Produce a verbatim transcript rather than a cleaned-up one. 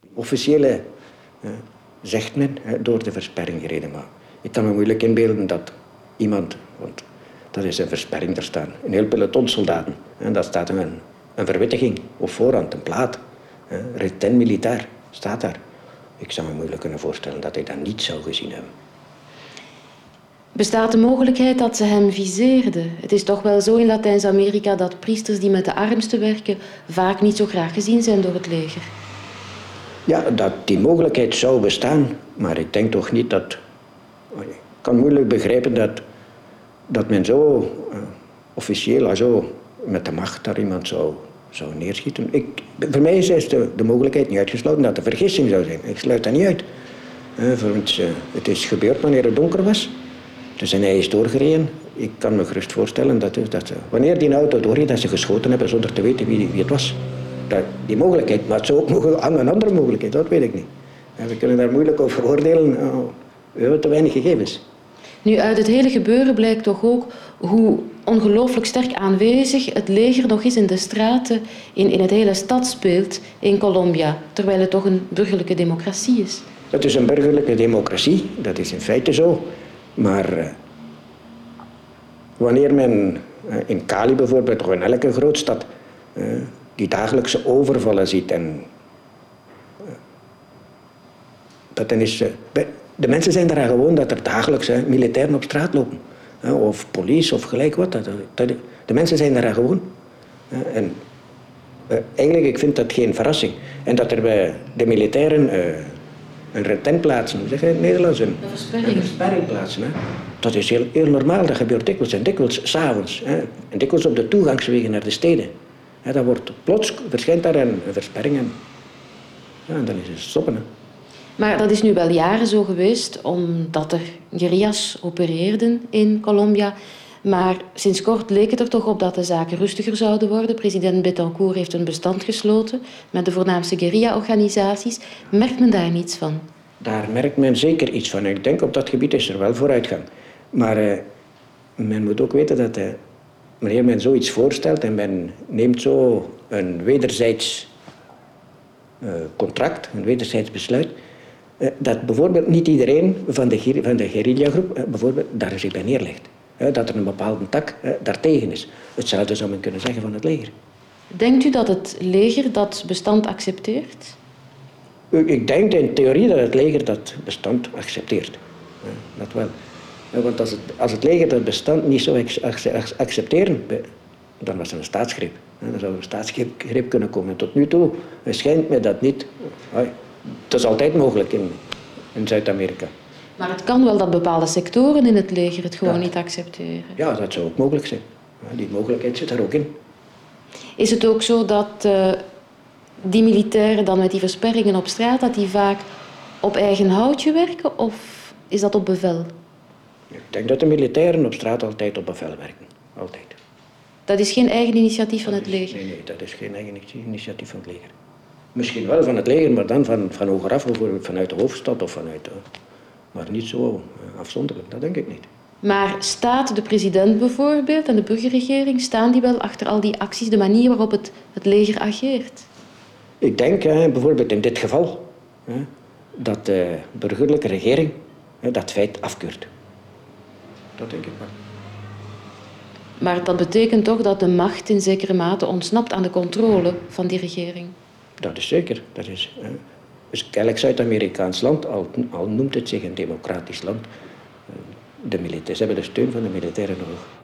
Officiële uh, zegt men uh, door de versperring gereden. Maar ik kan me moeilijk inbeelden dat iemand, want dat is een versperring, er staan een heel peloton soldaten. En daar staat een, een verwittiging op voorhand, een plaat. Uh, Retain militair staat daar. Ik zou me moeilijk kunnen voorstellen dat hij dat niet zou gezien hebben. Bestaat de mogelijkheid dat ze hem viseerden? Het is toch wel zo in Latijns-Amerika dat priesters die met de armsten werken vaak niet zo graag gezien zijn door het leger. Ja, dat die mogelijkheid zou bestaan, maar ik denk toch niet dat... Ik kan moeilijk begrijpen dat, dat men zo uh, officieel, zo met de macht daar iemand zou, zou neerschieten. Ik, voor mij is de, de mogelijkheid niet uitgesloten dat de vergissing zou zijn. Ik sluit dat niet uit. Uh, voor het, uh, het is gebeurd wanneer het donker was. Dus en hij is doorgereden. Ik kan me gerust voorstellen dat, dat ze, wanneer die auto doorreed, dat ze geschoten hebben zonder te weten wie, wie het was. Dat, die mogelijkheid, maar het zou ook nog een andere mogelijkheid, dat weet ik niet. En we kunnen daar moeilijk over oordelen. Oh, we hebben te weinig gegevens. Nu, uit het hele gebeuren blijkt toch ook hoe ongelooflijk sterk aanwezig het leger nog is in de straten, in, in het hele stad speelt in Colombia, terwijl het toch een burgerlijke democratie is. Het is een burgerlijke democratie, dat is in feite zo. Maar uh, wanneer men uh, in Cali bijvoorbeeld, of in elke grootstad, uh, die dagelijkse overvallen ziet en uh, dat dan is, uh, de mensen zijn eraan gewoon dat er dagelijks uh, militairen op straat lopen. Uh, of politie of gelijk wat. Dat, dat, de mensen zijn eraan gewoon. Uh, en uh, eigenlijk, ik vind dat geen verrassing. En dat er bij de militairen uh, een retentplaatsen, hoe zeg je in het Nederlands? Een, een versperring. Een versperringplaatsen. Hè. Dat is heel, heel normaal, dat gebeurt dikwijls. En dikwijls s'avonds. En dikwijls op de toegangswegen naar de steden. Hè, dat wordt plots, verschijnt daar een, een versperring en, ja, en dan is het stoppen. Hè. Maar dat is nu wel jaren zo geweest, omdat er guerrillas opereerden in Colombia. Maar sinds kort leek het er toch op dat de zaken rustiger zouden worden. President Betancourt heeft een bestand gesloten met de voornaamste guerrilla-organisaties. Merkt men daar niets van? Daar merkt men zeker iets van. Ik denk op dat gebied is er wel vooruitgang. Maar uh, men moet ook weten dat uh, wanneer men zoiets voorstelt en men neemt zo een wederzijds uh, contract, een wederzijds besluit, uh, dat bijvoorbeeld niet iedereen van de, van de guerrilla-groep uh, bijvoorbeeld daar zich bij neerlegt. Uh, dat er een bepaalde tak uh, daartegen is. Hetzelfde zou men kunnen zeggen van het leger. Denkt u dat het leger dat bestand accepteert? Ik denk in theorie dat het leger dat bestand accepteert. Ja, dat wel. Ja, want als het, als het leger dat bestand niet zou accepteren, dan was het een staatsgreep. Ja, dan zou er een staatsgreep kunnen komen. En tot nu toe schijnt mij dat niet. Ja, het is altijd mogelijk in, in Zuid-Amerika. Maar het kan wel dat bepaalde sectoren in het leger het gewoon ja. niet accepteren. Ja, dat zou ook mogelijk zijn. Ja, die mogelijkheid zit er ook in. Is het ook zo dat uh, die militairen dan met die versperringen op straat, dat die vaak op eigen houtje werken of is dat op bevel? Ik denk dat de militairen op straat altijd op bevel werken. Altijd. Dat is geen eigen initiatief van het leger? Nee, nee, dat is geen eigen initiatief van het leger. Misschien wel van het leger, maar dan van, van hogeraf, bijvoorbeeld vanuit de hoofdstad of vanuit... Uh, maar niet zo uh, afzonderlijk, dat denk ik niet. Maar staat de president bijvoorbeeld en de burgerregering, staan die wel achter al die acties, de manier waarop het, het leger ageert? Ik denk uh, bijvoorbeeld in dit geval uh, dat de burgerlijke regering uh, dat feit afkeurt. Dat denk ik wel. Maar dat betekent toch dat de macht in zekere mate ontsnapt aan de controle van die regering? Dat is zeker. Dat is, uh, dus elk Zuid-Amerikaans land, al, al noemt het zich een democratisch land, uh, de militairen, ze hebben de steun van de militairen nodig.